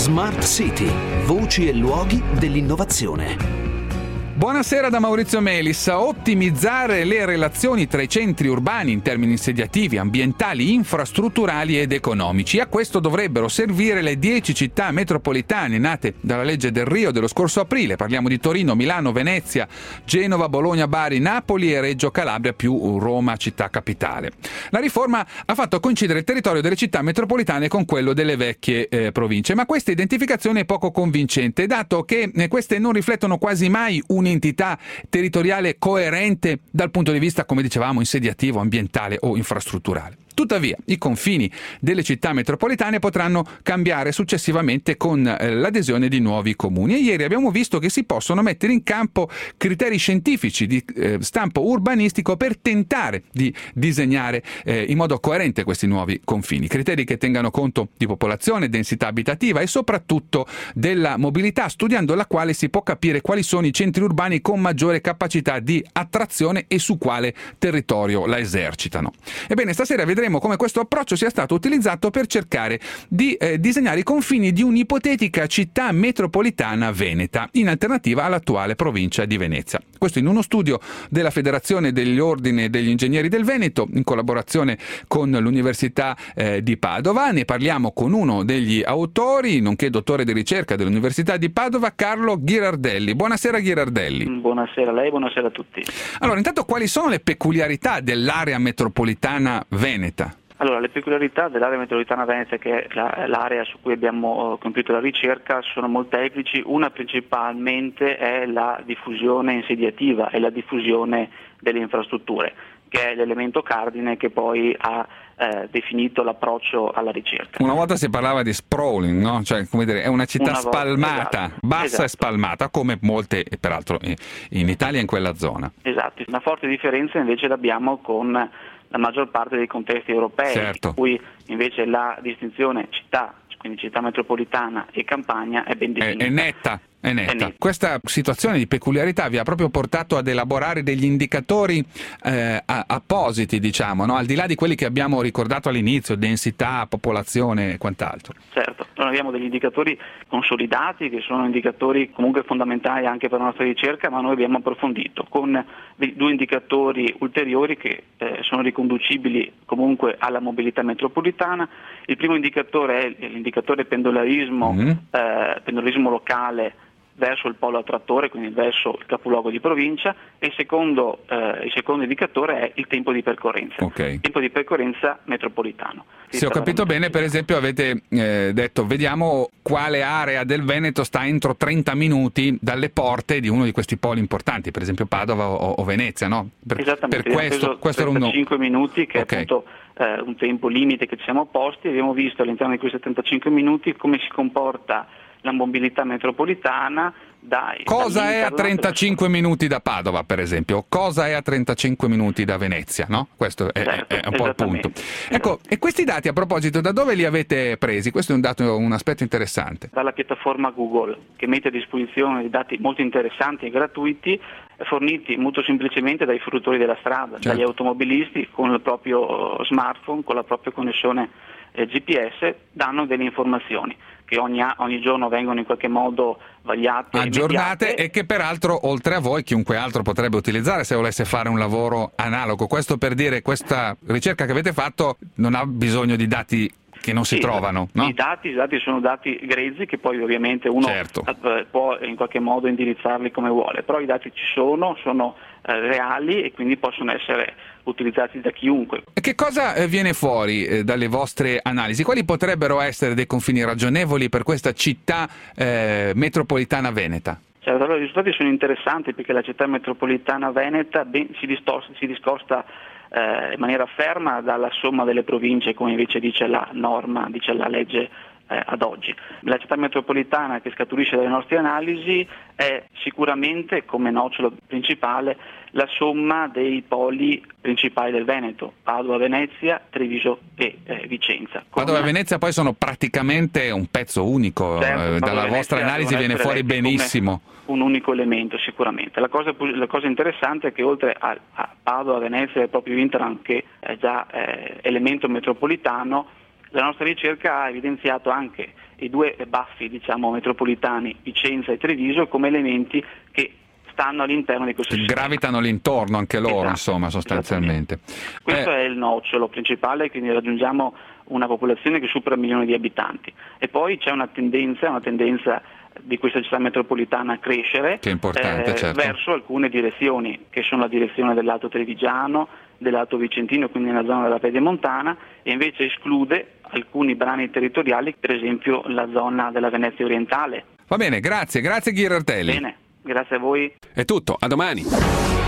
Smart City, voci e luoghi dell'innovazione. Buonasera da Maurizio Melis. Ottimizzare le relazioni tra i centri urbani in termini insediativi, ambientali, infrastrutturali ed economici. A questo dovrebbero servire le 10 città metropolitane nate dalla legge del Rio dello scorso aprile. Parliamo di Torino, Milano, Venezia, Genova, Bologna, Bari, Napoli e Reggio Calabria più Roma città capitale. La riforma ha fatto coincidere il territorio delle città metropolitane con quello delle vecchie province, ma questa identificazione è poco convincente, dato che queste non riflettono quasi mai un'entità territoriale coerente dal punto di vista, come dicevamo, insediativo, ambientale o infrastrutturale. Tuttavia, i confini delle città metropolitane potranno cambiare successivamente con l'adesione di nuovi comuni. E ieri abbiamo visto che si possono mettere in campo criteri scientifici di stampo urbanistico per tentare di disegnare in modo coerente questi nuovi confini. Criteri che tengano conto di popolazione, densità abitativa e soprattutto della mobilità, studiando la quale si può capire quali sono i centri urbani con maggiore capacità di attrazione e su quale territorio la esercitano. Ebbene, stasera vedremo come questo approccio sia stato utilizzato per cercare di disegnare i confini di un'ipotetica città metropolitana veneta, in alternativa all'attuale provincia di Venezia. Questo in uno studio della Federazione degli Ordini degli Ingegneri del Veneto, in collaborazione con l'Università di Padova. Ne parliamo con uno degli autori, nonché dottore di ricerca dell'Università di Padova, Carlo Ghirardelli. Buonasera Ghirardelli. Buonasera a lei, buonasera a tutti. Allora, intanto quali sono le peculiarità dell'area metropolitana veneta? Allora, le peculiarità dell'area metropolitana veneta, che è l'area su cui abbiamo compiuto la ricerca, sono molteplici. Una principalmente è la diffusione insediativa e la diffusione delle infrastrutture, che è l'elemento cardine che poi ha definito l'approccio alla ricerca. Una volta si parlava di sprawling, no? Cioè, come dire, è una città spalmata, esatto, bassa esatto. E spalmata, come molte, peraltro, in Italia in quella zona. Esatto, una forte differenza invece l'abbiamo con la maggior parte dei contesti europei, certo. In cui invece la distinzione città, quindi città metropolitana e campagna, è ben definita. È netta. Questa situazione di peculiarità vi ha proprio portato ad elaborare degli indicatori appositi, diciamo, no? Al di là di quelli che abbiamo ricordato all'inizio, densità, popolazione e quant'altro. Certo, noi abbiamo degli indicatori consolidati che sono indicatori comunque fondamentali anche per la nostra ricerca, ma noi abbiamo approfondito con due indicatori ulteriori che sono riconducibili comunque alla mobilità metropolitana. Il primo indicatore è l'indicatore pendolarismo locale verso il polo attrattore, quindi verso il capoluogo di provincia, e il secondo indicatore è il tempo di percorrenza, okay. Il tempo di percorrenza metropolitano. Se ho capito bene, per esempio avete detto vediamo quale area del Veneto sta entro 30 minuti dalle porte di uno di questi poli importanti, per esempio Padova o Venezia, no? Esattamente, per questo 35 minuti che okay. È appunto un tempo limite che ci siamo posti. Abbiamo visto all'interno di questi 35 minuti come si comporta la mobilità metropolitana. Cosa è a 35 minuti da Padova, per esempio? Cosa è a 35 minuti da Venezia, no? Questo è un po' il punto. Ecco, e questi dati, a proposito, da dove li avete presi? Questo è un aspetto interessante. Dalla piattaforma Google, che mette a disposizione dei dati molto interessanti e gratuiti, forniti molto semplicemente dai fruitori della strada, certo. Dagli automobilisti con il proprio smartphone, con la propria connessione GPS, danno delle informazioni che ogni giorno vengono in qualche modo vagliate, aggiornate e che peraltro oltre a voi chiunque altro potrebbe utilizzare se volesse fare un lavoro analogo. Questo per dire, questa ricerca che avete fatto non ha bisogno di dati che non si trovano, no? I dati sono dati grezzi che poi ovviamente uno certo. può in qualche modo indirizzarli come vuole, però i dati ci sono reali e quindi possono essere utilizzati da chiunque. E che cosa viene fuori dalle vostre analisi? Quali potrebbero essere dei confini ragionevoli per questa città metropolitana veneta? Certo, allora i risultati sono interessanti perché la città metropolitana veneta si discosta in maniera ferma dalla somma delle province, come invece dice la norma, dice la legge ad oggi. La città metropolitana che scaturisce dalle nostre analisi è sicuramente, come nocciolo principale, la somma dei poli principali del Veneto: Padova, Venezia, Treviso e Vicenza. Padova e Venezia poi sono praticamente un pezzo unico, certo, dalla vostra analisi viene fuori benissimo. Un unico elemento sicuramente. La cosa interessante è che oltre a Padova, Venezia e proprio Interland, che è già elemento metropolitano, la nostra ricerca ha evidenziato anche i due baffi metropolitani Vicenza e Treviso come elementi che stanno all'interno di questo sistema. Gravitano l'intorno anche loro, Esatto, insomma, sostanzialmente. Questo è il nocciolo principale, quindi raggiungiamo una popolazione che supera 1 milione di abitanti. E poi c'è una tendenza di questa città metropolitana a crescere, che è importante, certo, verso alcune direzioni, che sono la direzione dell'Alto Trevigiano, dell'Alto Vicentino, quindi nella zona della Pedemontana, e invece esclude alcuni brani territoriali, per esempio la zona della Venezia orientale. Va bene, grazie Ghirardelli. Bene, grazie a voi. È tutto, a domani.